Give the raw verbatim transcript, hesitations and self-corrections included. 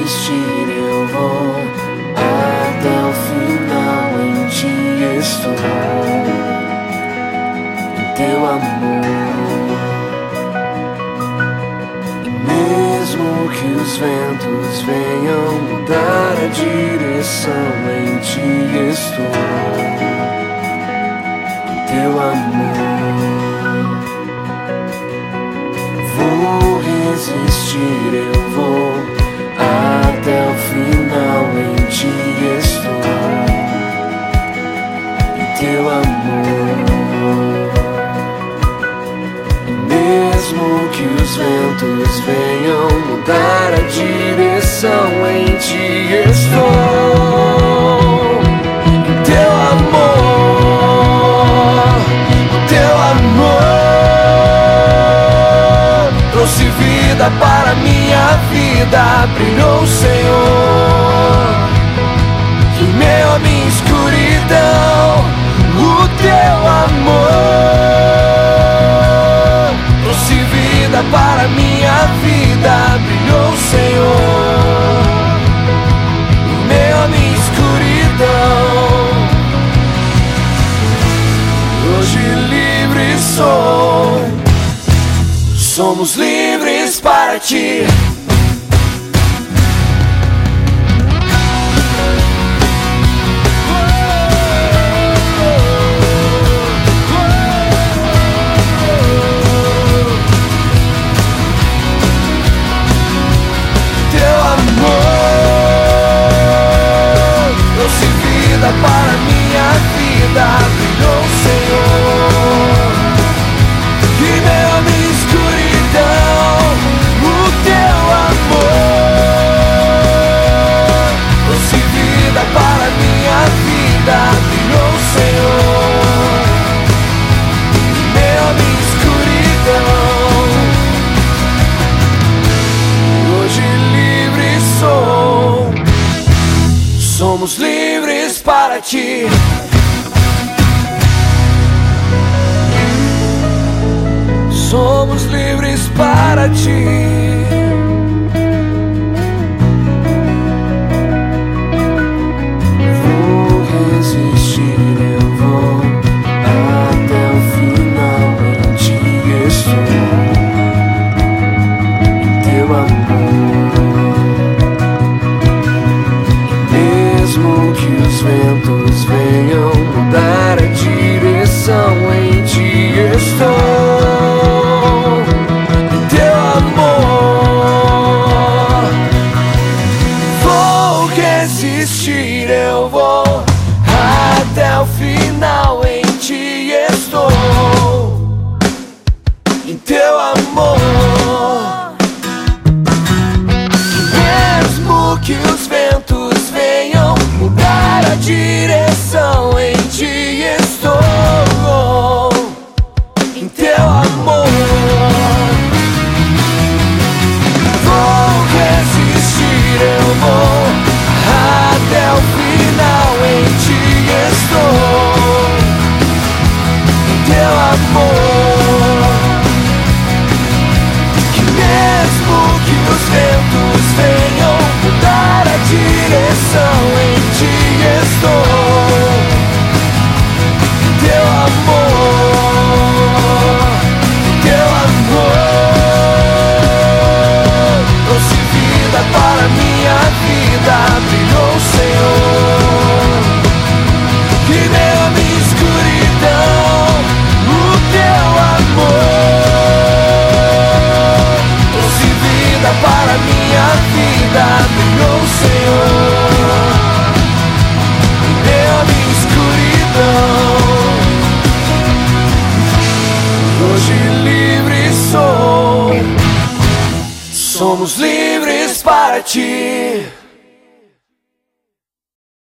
resistir, eu vou até o final. Em ti estou, em teu amor. E mesmo que os ventos venham mudar a direção, em ti estou, em teu amor. Vou resistir, eu vou até o final. Em ti estou, em teu amor. E mesmo que os ventos venham mudar a direção, em ti estou, em teu amor. O teu amor trouxe vida para minha vida, brilhou o Senhor. Em meio à minha escuridão, o teu amor trouxe vida para minha vida, brilhou o Senhor. Em meio à minha escuridão, hoje livre sou. Somos livres para ti. Teu amor trouxe vida para minha vida, brilhou o Senhor. Que meu minha escuridão, o teu amor trouxe vida para minha vida, brilhou o Senhor. Meu minha escuridão, hoje livre sou. Somos livres para ti. Somos livres para ti. Vou resistir, eu vou até o final. Em ti estou, em teu amor. E mesmo que os ventos venham mudar a direção, em ti estou. Eu vou até o final, em ti estou, em teu amor. Mesmo que os ventos venham mudar a direção, em ti estou, em teu amor. Vou resistir, eu vou até o final, em ti estou, em teu amor. Que mesmo que os ventos venham mudar a direção, em ti estou, em teu amor. Teu amor trouxe vida para minha vida, brilhou o Senhor. Que meio à minha escuridão, o teu amor trouxe vida para minha vida, brilhou o Senhor. Que meio à minha escuridão, hoje livre sou. Somos livres para ti.